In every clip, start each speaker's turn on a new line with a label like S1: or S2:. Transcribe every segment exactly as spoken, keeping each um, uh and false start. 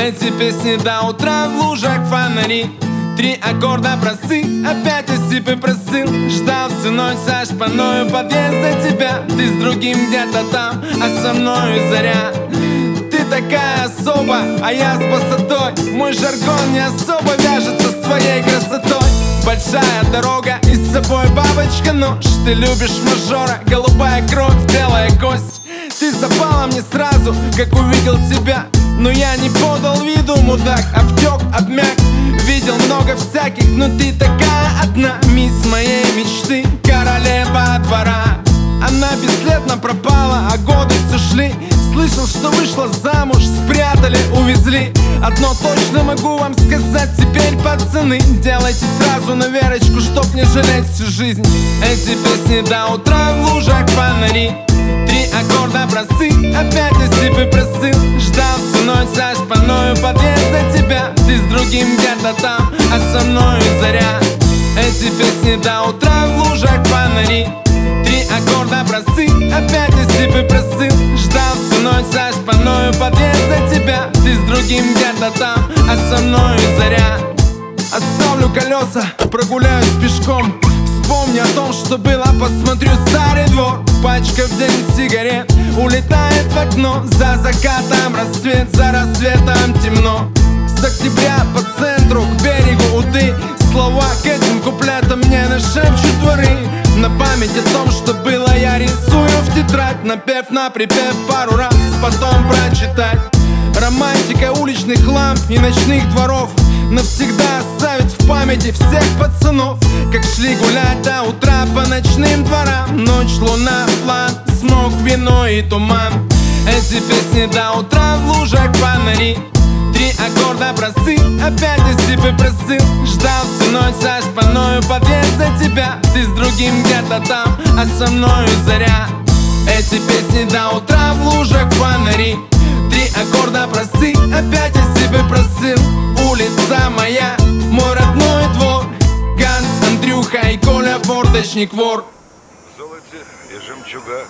S1: Эти песни до утра в лужах фонари. Три аккорда просты, опять осипы просил. Ждал всю ночь со шпаною подъезда тебя. Ты с другим где-то там, а со мною заря. Ты такая особа, а я с босотой. Мой жаргон не особо вяжется с твоей красотой. Большая дорога и с собой бабочка нож. Ты любишь мажора, голубая кровь, белая кость. Ты запала мне сразу, как увидел тебя. Но я не подал виду, мудак, обтек, обмяк. Видел много всяких, но ты такая одна. Мисс моей мечты, королева двора. Она бесследно пропала, а годы все шли. Слышал, что вышла замуж, спрятали, увезли. Одно точно могу вам сказать теперь, пацаны: делайте сразу на верочку, чтоб не жалеть всю жизнь. Эти песни до утра в лужах фонари. Три аккорда просты, опять осипы просил. Ждал всю ночь со шпаною подъезда тебя. Ты с другим где-то там, а со мною заря. Эти песни до утра в лужах фонари. Три аккорда просты, опять осипы просил. Ждал всю ночь со шпаною подъезда тебя. Ты с другим где-то там, а со мною заря. Оставлю колеса, прогуляюсь пешком. Вспомни о том, что было, посмотрю старый двор. Пачка в день сигарет улетает в окно. За закатом рассвет, за рассветом темно. С октября по центру к берегу Уды. Слова к этим куплетам мне нашепчут дворы. На память о том, что было, я рисую в тетрадь. Напев на припев пару раз, потом прочитать. Романтика уличных ламп и ночных дворов навсегда оставит в памяти всех пацанов. Как шли гулять до утра по ночным дворам. Ночь, луна, план, смог, вино и туман. Эти песни до утра в лужах фонари. Три аккорда просты, опять осипы просил. Ждал всю ночь со шпаною подъезда тебя. Ты с другим где-то там, а со мною заря. Эти песни до утра в лужах фонари. Три аккорда просты, опять осипы просил. Улица моя, мой родной двор. Ганс, Андрюха и Коля, форточник, вор.
S2: В золоте и жемчугах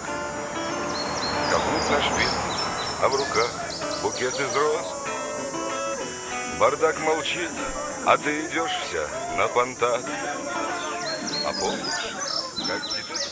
S2: каблук наш бит, а в руках букет из роз. Бардак молчит, а ты идешь вся на понтах. А помнишь, как теперь